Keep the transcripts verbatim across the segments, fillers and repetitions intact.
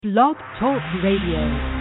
Blog Talk Radio.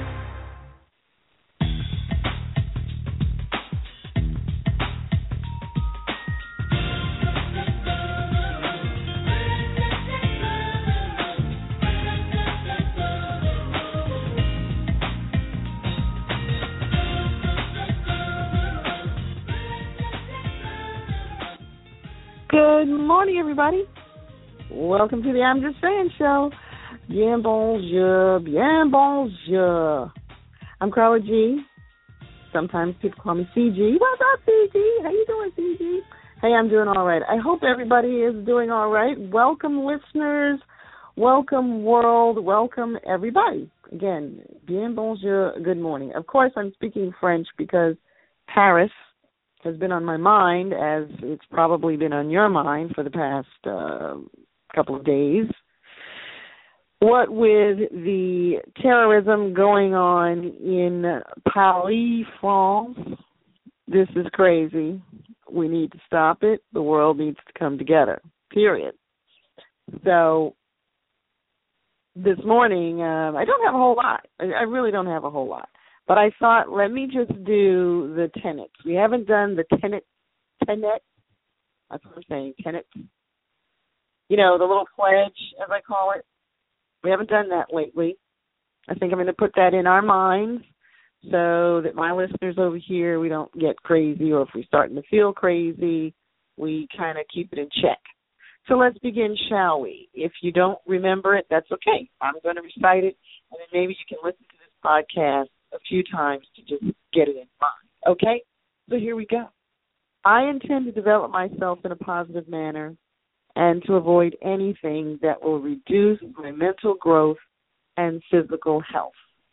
Good morning, everybody. Welcome to the I'm Just Saying show. Bien bonjour, bien bonjour. I'm Carla G. Sometimes people call me C G. What's up, C G? How you doing, C G? Hey, I'm doing all right. I hope everybody is doing all right. Welcome, listeners. Welcome, world. Welcome, everybody. Again, bien bonjour, good morning. Of course, I'm speaking French because Paris has been on my mind, as it's probably been on your mind for the past uh, couple of days. What with the terrorism going on in Paris, France, this is crazy. We need to stop it. The world needs to come together, period. So this morning, um, I don't have a whole lot. I, I really don't have a whole lot. But I thought, let me just do the tenets. We haven't done the tenet, tenet, that's what I'm saying, tenets. You know, the little pledge, as I call it. We haven't done that lately. I think I'm going to put that in our minds so that my listeners over here, we don't get crazy, or if we're starting to feel crazy, we kind of keep it in check. So let's begin, shall we? If you don't remember it, that's okay. I'm going to recite it, and then maybe you can listen to this podcast a few times to just get it in mind. Okay? So here we go. I intend to develop myself in a positive manner and to avoid anything that will reduce my mental growth and physical health.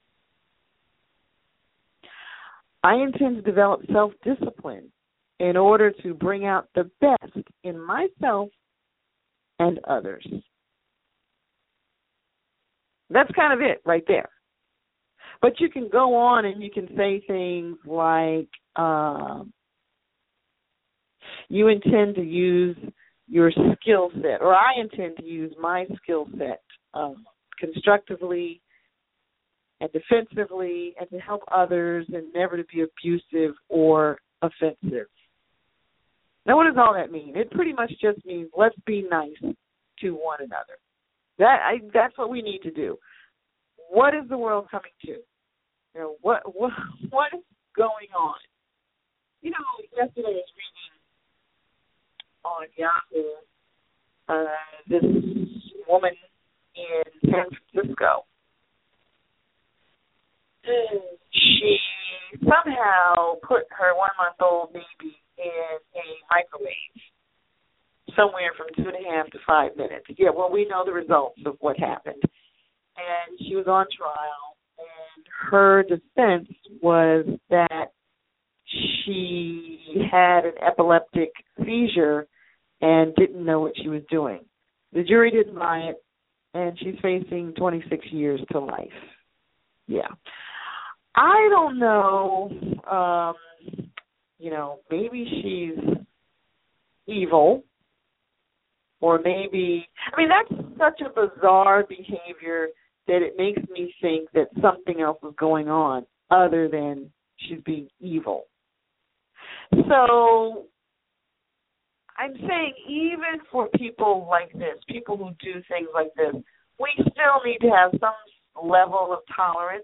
I intend to develop self-discipline in order to bring out the best in myself and others. That's kind of it right there. But you can go on and you can say things like, uh, you intend to use your skill set, or I intend to use my skill set um, constructively and defensively and to help others and never to be abusive or offensive. Now, what does all that mean? It pretty much just means let's be nice to one another. That I, that's what we need to do. What is the world coming to? You know, what what what is going on? You know, yesterday I was reading on Yahoo, uh, this woman in San Francisco. She somehow put her one-month-old baby in a microwave somewhere from two and a half to five minutes. Yeah, well, we know the results of what happened. And she was on trial, and her defense was that she had an epileptic seizure and didn't know what she was doing. The jury didn't buy it, and she's facing twenty-six years to life. Yeah. I don't know, um, you know, maybe she's evil, or maybe, I mean, that's such a bizarre behavior that it makes me think that something else is going on other than she's being evil. So I'm saying even for people like this, people who do things like this, we still need to have some level of tolerance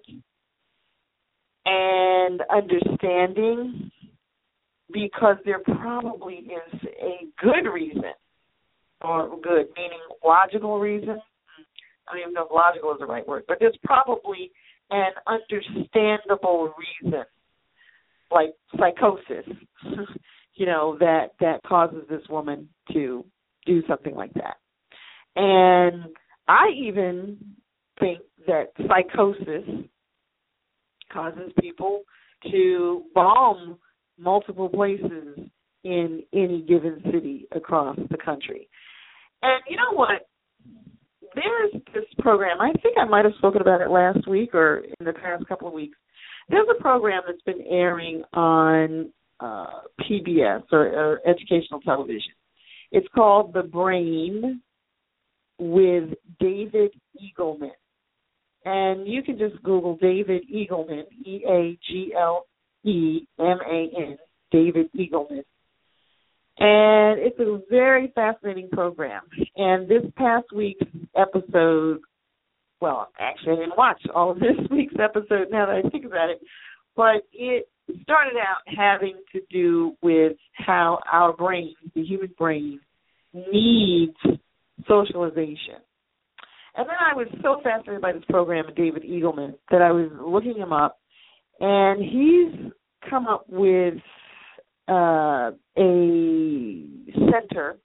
and understanding, because there probably is a good reason, or good meaning logical reason. I don't even know if logical is the right word, but there's probably an understandable reason, like psychosis, you know, that, that causes this woman to do something like that. And I even think that psychosis causes people to bomb multiple places in any given city across the country. And you know what? There's this program, I think I might have spoken about it last week or in the past couple of weeks. There's a program that's been airing on uh, P B S, or, or educational television. It's called The Brain with David Eagleman. and you can just Google David Eagleman, E A G L E M A N, David Eagleman. And it's a very fascinating program. And this past week's episode, well, actually I didn't watch all of this week's episode now that I think about it, but it started out having to do with how our brain, the human brain, needs socialization. And then I was so fascinated by this program of David Eagleman that I was looking him up, and he's come up with uh, a center.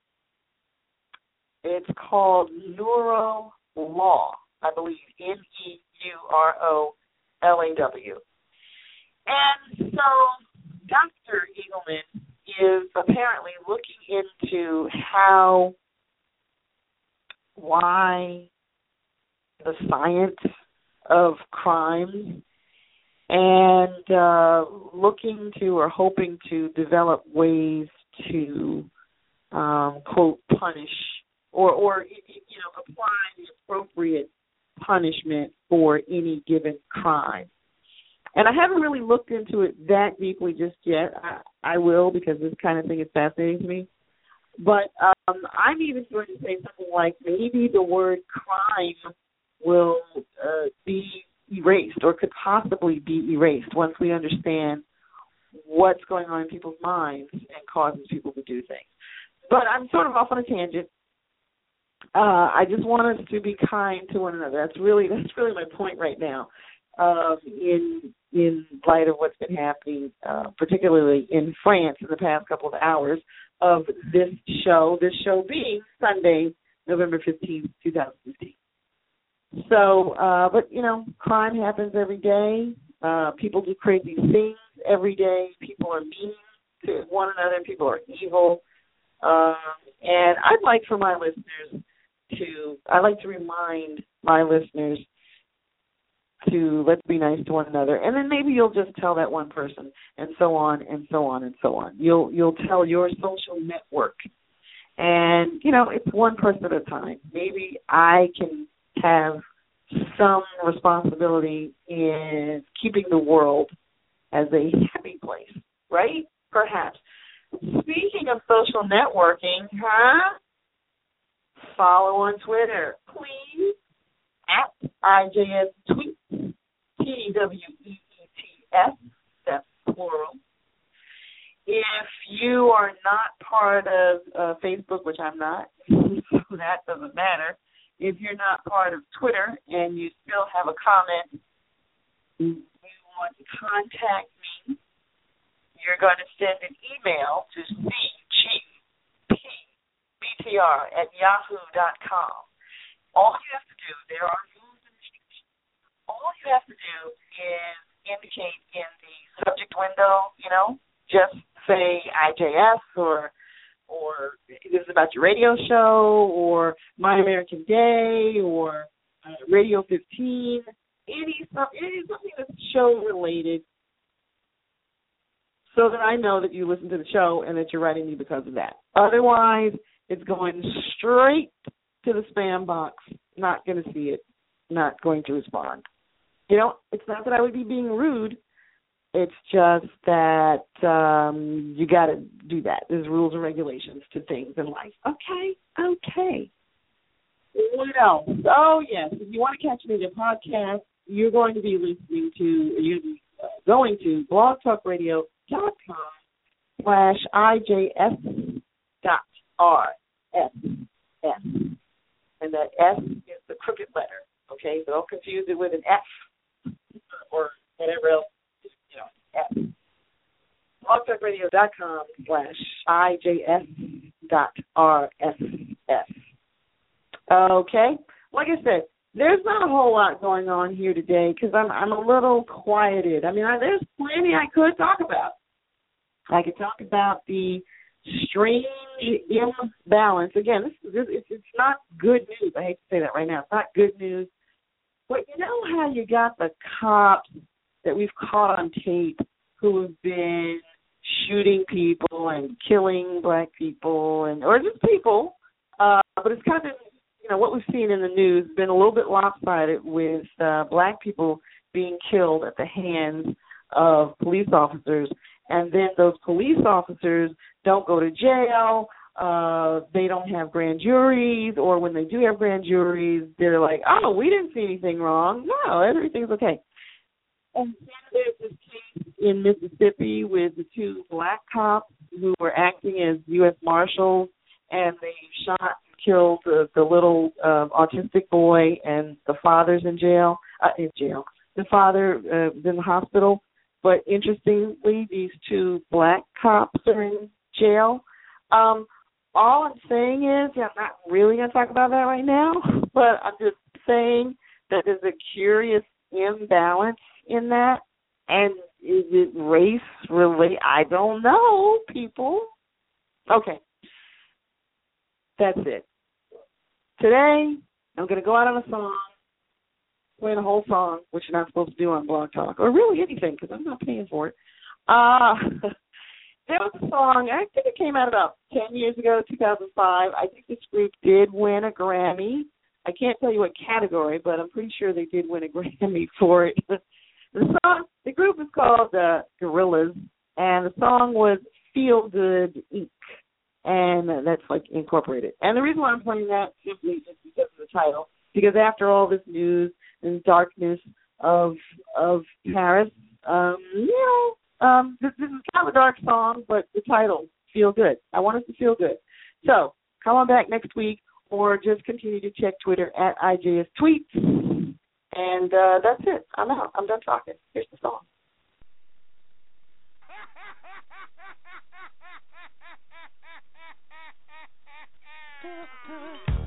It's called Neuro Law, I believe, N E U R O L A W. And so Doctor Eagleman is apparently looking into how, why, the science of crime, and uh, looking to or hoping to develop ways to, um, quote, punish or, or, you know, apply the appropriate punishment for any given crime. And I haven't really looked into it that deeply just yet. I, I will, because this kind of thing is fascinating to me. But um, I'm even going to say something like maybe the word crime will uh, be erased or could possibly be erased once we understand what's going on in people's minds and causes people to do things. But I'm sort of off on a tangent. Uh, I just want us to be kind to one another. That's really that's really my point right now. Uh, in in light of what's been happening, uh, particularly in France in the past couple of hours of this show, this show being Sunday, November fifteenth, twenty fifteen. So, uh, but, you know, crime happens every day. Uh, people do crazy things every day. People are mean to one another. People are evil. Um, and I'd like for my listeners to, I'd like to remind my listeners to let's be nice to one another, and then maybe you'll just tell that one person, and so on and so on and so on. You'll you'll tell your social network, and you know it's one person at a time. Maybe I can have some responsibility in keeping the world as a happy place, right? Perhaps. Speaking of social networking, huh? Follow on Twitter, please. At I J S Tweets, T W E E T S, that's plural. If you are not part of uh, Facebook, which I'm not, so that doesn't matter. If you're not part of Twitter and you still have a comment, you want to contact me, you're going to send an email to c g p b t r at yahoo dot com. All you have to do, there are rules and restrictions. All you have to do is indicate in the subject window, you know, just say I J S or or this is about your radio show or My American Day or uh, Radio fifteen, any, any something that's show related, so that I know that you listen to the show and that you're writing me because of that. Otherwise, it's going straight to the spam box, not going to see it, not going to respond. You know, it's not that I would be being rude. It's just that um, you got to do that. There's rules and regulations to things in life. Okay, okay. What else? Oh, yes. If you want to catch me in a podcast, you're going to be listening to, you're going to blogtalkradio dot com slash I J S dot R S S. And that S is the crooked letter, okay? So don't confuse it with an F or whatever else, you know, F. blogtalkradio dot com slash I J S dot R S S. Okay? Like I said, there's not a whole lot going on here today because I'm I'm a little quieted. I mean, I, there's plenty I could talk about. I could talk about the strange imbalance. Again, this, this it's, it's not good news. I hate to say that right now. It's not good news. But you know how you got the cops that we've caught on tape who have been shooting people and killing black people and or just people, uh, but it's kind of you know, what we've seen in the news has been a little bit lopsided with uh, black people being killed at the hands of police officers, and then those police officers don't go to jail. Uh, they don't have grand juries, or when they do have grand juries, they're like, oh, we didn't see anything wrong. No, everything's okay. And there's this case in Mississippi with the two black cops who were acting as U S Marshals, and they shot and killed the, the little uh, autistic boy, and the father's in jail. Uh, in jail. The father uh, is in the hospital. But interestingly, these two black cops are in jail. Um, all I'm saying is, yeah, I'm not really going to talk about that right now, but I'm just saying that there's a curious imbalance in that. And is it race related? I don't know, people. Okay. That's it. Today, I'm going to go out on a song, playing a whole song, which you're not supposed to do on Blog Talk, or really anything, because I'm not paying for it. Uh, there was a song, I think it came out about ten years ago, two thousand five. I think this group did win a Grammy. I can't tell you what category, but I'm pretty sure they did win a Grammy for it. The song, the group is called uh, Gorillaz, and the song was Feel Good Incorporated. And that's like incorporated. And the reason why I'm playing that simply is because of the title. Because after all this news and darkness of of Paris, um, you know, um, this, this is kind of a dark song, but the title, Feel Good. I want us to feel good. So come on back next week, or just continue to check Twitter at I J S Tweets. And uh, that's it. I'm out. I'm done talking. Here's the song. Thank you.